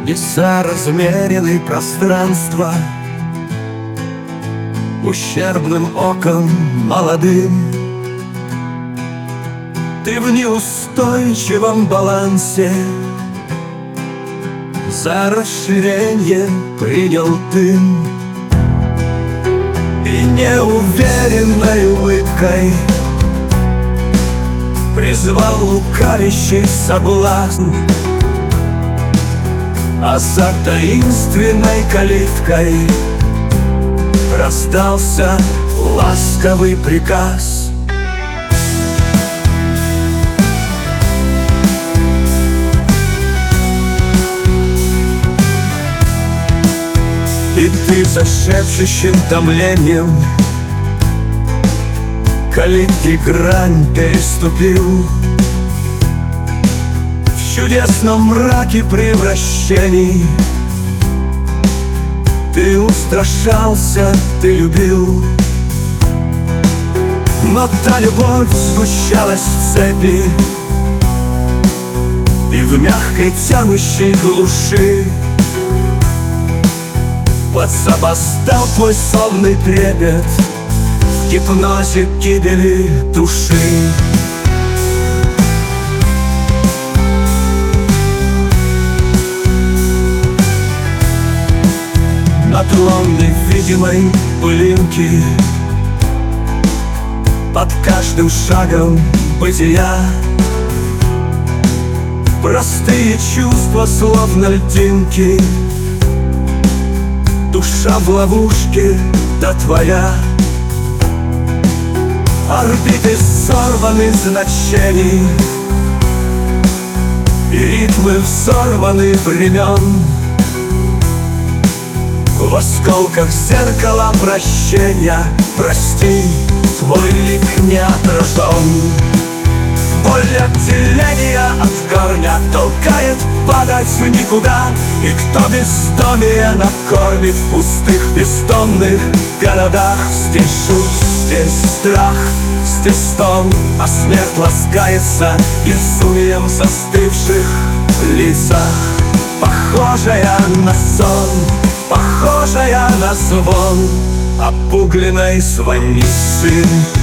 Несоразмерены пространства ущербным оком молодым. Ты в неустойчивом балансе, за расширение принял ты. И неуверенной улыбкой призвал лукавящий соблазн, а за таинственной калиткой раздался ласковый приказ. И ты со шепчущим томлением калитки грань переступил. В чудесном мраке превращений ты устрашался, ты любил. Но та любовь сгущалась в цепи, и в мягкой тянущей глуши подсобостал твой сонный трепет в гипнозе гибели души. От лунной видимой пылинки под каждым шагом бытия простые чувства, словно льдинки. Душа в ловушке, да твоя. Орбиты сорваны значений, и ритмы взорваны времен. В осколках зеркала прощения, прости, твой лик не отражен. Боль отделения от корня толкает падать в никуда. И кто бездомие накормит в пустых бездомных городах? Здесь шут, здесь страх, здесь стон, а смерть ласкается безумием в застывших лицах. Похожая на сон, похожая на звон обугленной звонницы.